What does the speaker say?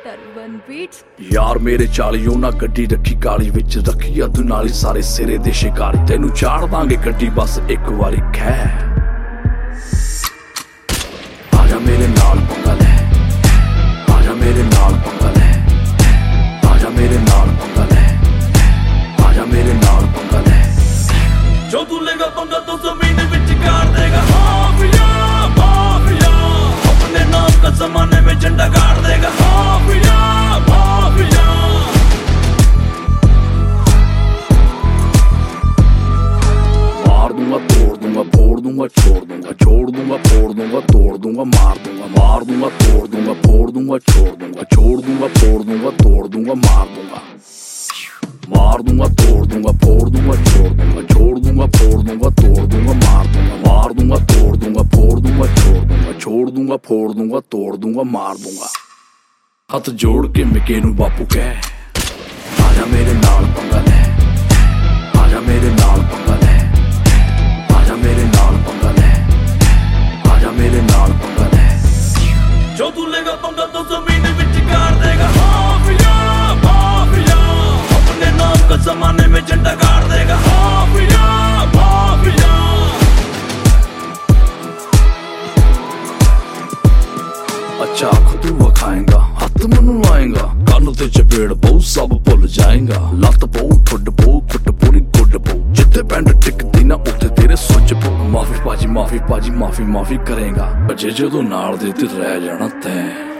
turban beats यार मेरे चालियों ना गड्डी रखी काली विच रखी अदू नाली सारे सिरे दे शिकारी तेनू चाड़ दांगे गड्डी बस एक वारी खै आजा मेरे नाल पंगा ले आजा मेरे नाल पंगा ले आजा मेरे नाल पंगा ले आजा मेरे नाल पंगा ले जो तू लेगा पंगा तो जमीन विच गाड़ देगा माफिया माफिया अपने नाम का जमाने में झंडा गाड़ देगा माफिया माफिया मार दूंगा तोड़ दूंगा फोड़ दूंगा छोड़ दूंगा फोड़ दूंगा तोड़ दूंगा मार दूंगा तोड़ दूंगा फोड़ दूंगा छोड़ दूंगा फोड़ दूंगा तोड़ दूंगा मार दूंगा तोड़ दूंगा फोड़ दूंगा छोड़ दूंगा फोड़ दूंगा तोड़ दूंगा मार दूंगा तोड़ दूंगा फोड़ दूंगा छोड़ दूंगा फोड़ दूंगा तोड़ दूंगा मार दूंगा हाथ जोड़ के मिके नू बापू कह आजा मेरे नाल पंगा ले आजा मेरे नाल पंगा ले आजा मेरे नाल पंगा ले आजा मेरे नाल पंगा ले जो तू लेगा पंगा तो जमीन विच गाड़ देगा माफिया माफिया अपने नाम का जमाने में झंडा गाड़ देगा माफिया माफिया अच्छा खुद खाएगा हाथ मनु आएगा कानों ते चपेड़ बहु सब भुल जाएगा लत बहु ठुड बहु कुट पूरी गुड बहु जिथे पैंट टिकती ना उत्थे तेरे सुच बहु माफी पाजी माफी करेगा बजे जो नाल दे ते रह जाना तैं